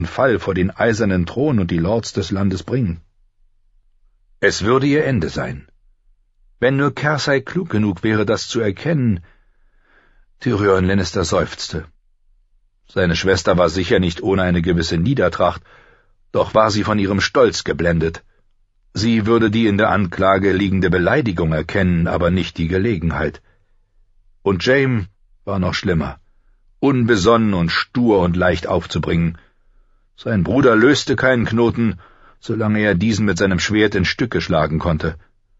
Fall vor den eisernen Thron und die Lords des Landes bringen. Es würde ihr Ende sein. Wenn nur Cersei klug genug wäre, das zu erkennen. Tyrion Lannister seufzte. Seine Schwester war sicher nicht ohne eine gewisse Niedertracht, doch war sie von ihrem Stolz geblendet. Sie würde die in der Anklage liegende Beleidigung erkennen, aber nicht die Gelegenheit. Und Jaime war noch schlimmer, unbesonnen und stur und leicht aufzubringen. Sein Bruder löste keinen Knoten, solange er diesen mit seinem Schwert in Stücke schlagen konnte.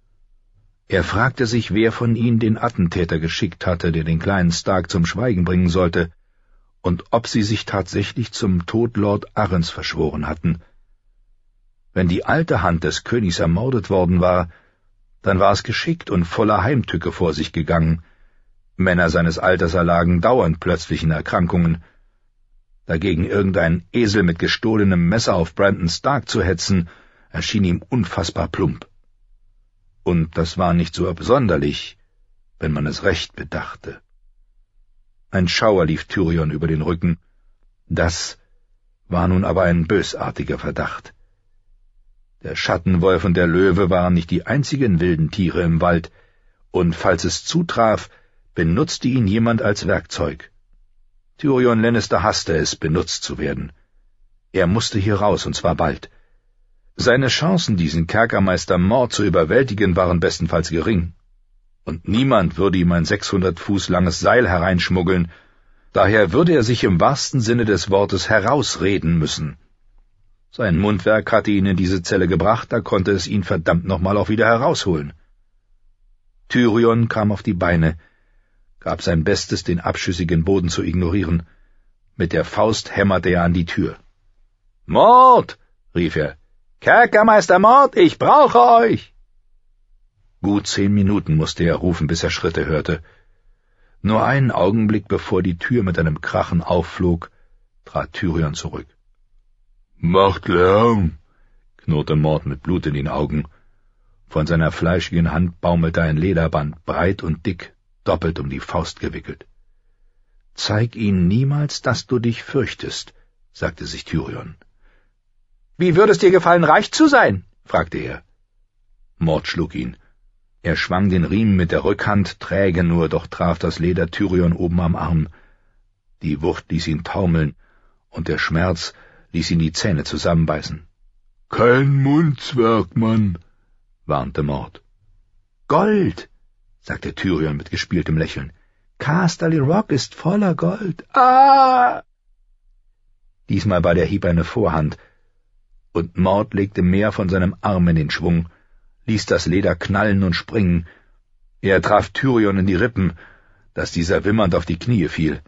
Er fragte sich, wer von ihnen den Attentäter geschickt hatte, der den kleinen Stark zum Schweigen bringen sollte, und ob sie sich tatsächlich zum Tod Lord Arryns verschworen hatten. Wenn die alte Hand des Königs ermordet worden war, dann war es geschickt und voller Heimtücke vor sich gegangen. Männer seines Alters erlagen dauernd plötzlichen Erkrankungen. Dagegen irgendein Esel mit gestohlenem Messer auf Brandon Stark zu hetzen, erschien ihm unfassbar plump. Und das war nicht so absonderlich, wenn man es recht bedachte. Ein Schauer lief Tyrion über den Rücken. Das war nun aber ein bösartiger Verdacht. Der Schattenwolf und der Löwe waren nicht die einzigen wilden Tiere im Wald, und falls es zutraf, benutzte ihn jemand als Werkzeug. Tyrion Lannister hasste es, benutzt zu werden. Er musste hier raus, und zwar bald. Seine Chancen, diesen Kerkermeister Mord zu überwältigen, waren bestenfalls gering. Und niemand würde ihm ein 600 Fuß langes Seil hereinschmuggeln, daher würde er sich im wahrsten Sinne des Wortes herausreden müssen. Sein Mundwerk hatte ihn in diese Zelle gebracht, da konnte es ihn verdammt nochmal auch wieder herausholen. Tyrion kam auf die Beine, gab sein Bestes, den abschüssigen Boden zu ignorieren. Mit der Faust hämmerte er an die Tür. »Mord!« rief er. »Kerkermeister Mord, ich brauche euch!« Gut 10 Minuten musste er rufen, bis er Schritte hörte. Nur einen Augenblick, bevor die Tür mit einem Krachen aufflog, trat Tyrion zurück. »Macht Lärm«, knurrte Mord mit Blut in den Augen. Von seiner fleischigen Hand baumelte ein Lederband, breit und dick, doppelt um die Faust gewickelt. »Zeig ihnen niemals, dass du dich fürchtest«, sagte sich Tyrion. »Wie würde es dir gefallen, reich zu sein?« fragte er. Mord schlug ihn. Er schwang den Riemen mit der Rückhand, träge nur, doch traf das Leder Tyrion oben am Arm. Die Wucht ließ ihn taumeln, und der Schmerz ließ ihn die Zähne zusammenbeißen. »Kein Mundzwerg, Mann«, warnte Mord. »Gold«, sagte Tyrion mit gespieltem Lächeln. »Casterly Rock ist voller Gold. Ah!« Diesmal war der Hieb eine Vorhand, und Mord legte mehr von seinem Arm in den Schwung, ließ das Leder knallen und springen. Er traf Tyrion in die Rippen, dass dieser wimmernd auf die Knie fiel.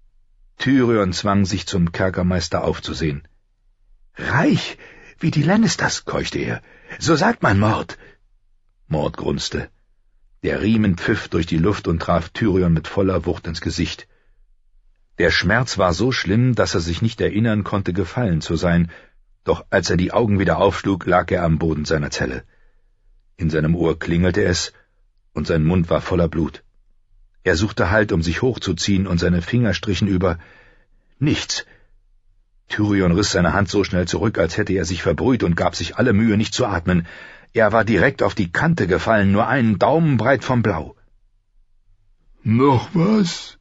Tyrion zwang sich, zum Kerkermeister aufzusehen. »Reich, wie die Lannisters«, keuchte er. »So sagt man, Mord.« Mord grunzte. Der Riemen pfiff durch die Luft und traf Tyrion mit voller Wucht ins Gesicht. Der Schmerz war so schlimm, dass er sich nicht erinnern konnte, gefallen zu sein, doch als er die Augen wieder aufschlug, lag er am Boden seiner Zelle. In seinem Ohr klingelte es, und sein Mund war voller Blut. Er suchte Halt, um sich hochzuziehen, und seine Finger strichen über. Nichts. Tyrion riss seine Hand so schnell zurück, als hätte er sich verbrüht, und gab sich alle Mühe, nicht zu atmen. Er war direkt auf die Kante gefallen, nur einen Daumen breit vom Blau. »Noch was?«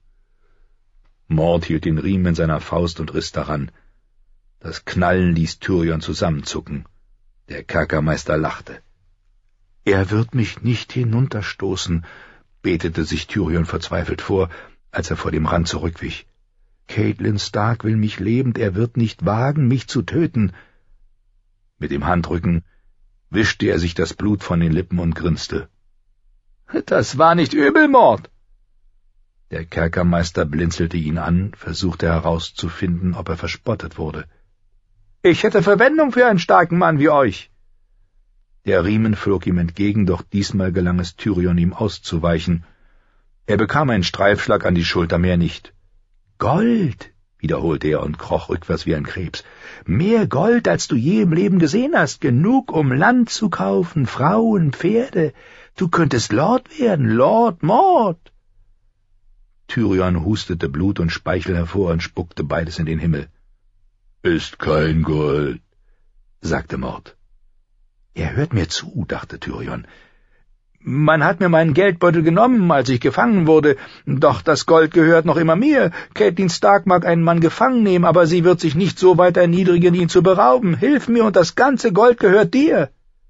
Mord hielt den Riemen in seiner Faust und riss daran. Das Knallen ließ Tyrion zusammenzucken. Der Kerkermeister lachte. »Er wird mich nicht hinunterstoßen«, betete sich Tyrion verzweifelt vor, als er vor dem Rand zurückwich. »Catelyn Stark will mich lebend, er wird nicht wagen, mich zu töten.« Mit dem Handrücken wischte er sich das Blut von den Lippen und grinste. »Das war nicht übel, Mord!« Der Kerkermeister blinzelte ihn an, versuchte herauszufinden, ob er verspottet wurde. »Ich hätte Verwendung für einen starken Mann wie euch.« Der Riemen flog ihm entgegen, doch diesmal gelang es Tyrion, ihm auszuweichen. Er bekam einen Streifschlag an die Schulter, mehr nicht. »Gold«, wiederholte er und kroch rückwärts wie ein Krebs. »Mehr Gold, als du je im Leben gesehen hast, genug, um Land zu kaufen, Frauen, Pferde. Du könntest Lord werden, Lord Mord.« Tyrion hustete Blut und Speichel hervor und spuckte beides in den Himmel. Ist kein Gold, sagte Mord. Er hört mir zu, dachte Tyrion. Man hat mir meinen Geldbeutel genommen, als ich gefangen wurde, doch das Gold gehört noch immer mir. Catelyn Stark mag einen Mann gefangen nehmen, aber sie wird sich nicht so weit erniedrigen, ihn zu berauben. Hilf mir, und das ganze Gold gehört dir.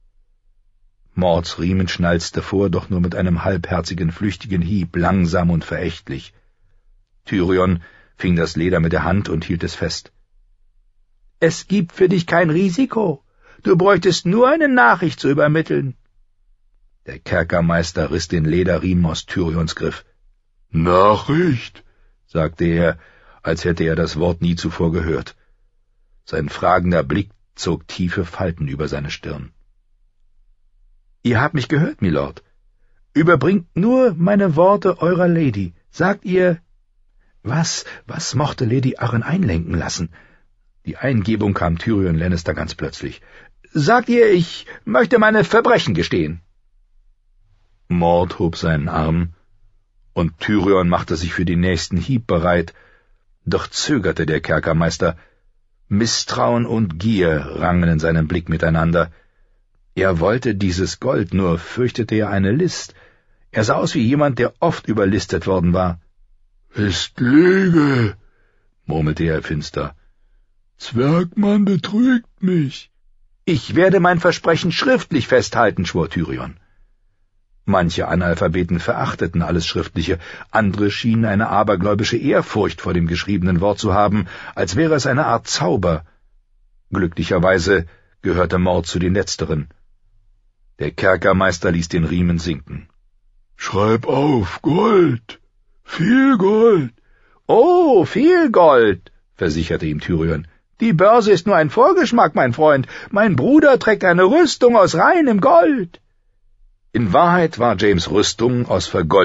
Mords Riemen schnalzte vor, doch nur mit einem halbherzigen, flüchtigen Hieb, langsam und verächtlich. Tyrion fing das Leder mit der Hand und hielt es fest. »Es gibt für dich kein Risiko. Du bräuchtest nur eine Nachricht zu übermitteln.« Der Kerkermeister riss den Lederriemen aus Tyrions Griff. »Nachricht?« sagte er, als hätte er das Wort nie zuvor gehört. Sein fragender Blick zog tiefe Falten über seine Stirn. »Ihr habt mich gehört, Milord. Überbringt nur meine Worte eurer Lady. Sagt ihr...« Was mochte Lady Arryn einlenken lassen? Die Eingebung kam Tyrion Lannister ganz plötzlich. »Sagt ihr, ich möchte meine Verbrechen gestehen.« Mord hob seinen Arm, und Tyrion machte sich für den nächsten Hieb bereit, doch zögerte der Kerkermeister. Misstrauen und Gier rangen in seinem Blick miteinander. Er wollte dieses Gold, nur fürchtete er eine List. Er sah aus wie jemand, der oft überlistet worden war. »Ist Lüge«, murmelte er finster. »Zwergmann betrügt mich.« »Ich werde mein Versprechen schriftlich festhalten«, schwor Tyrion. Manche Analphabeten verachteten alles Schriftliche, andere schienen eine abergläubische Ehrfurcht vor dem geschriebenen Wort zu haben, als wäre es eine Art Zauber. Glücklicherweise gehörte Mord zu den Letzteren. Der Kerkermeister ließ den Riemen sinken. »Schreib auf, Gold! Viel Gold!« »Oh, viel Gold«, versicherte ihm Tyrion. »Die Börse ist nur ein Vorgeschmack, mein Freund. Mein Bruder trägt eine Rüstung aus reinem Gold.« In Wahrheit war James' Rüstung aus vergoldetem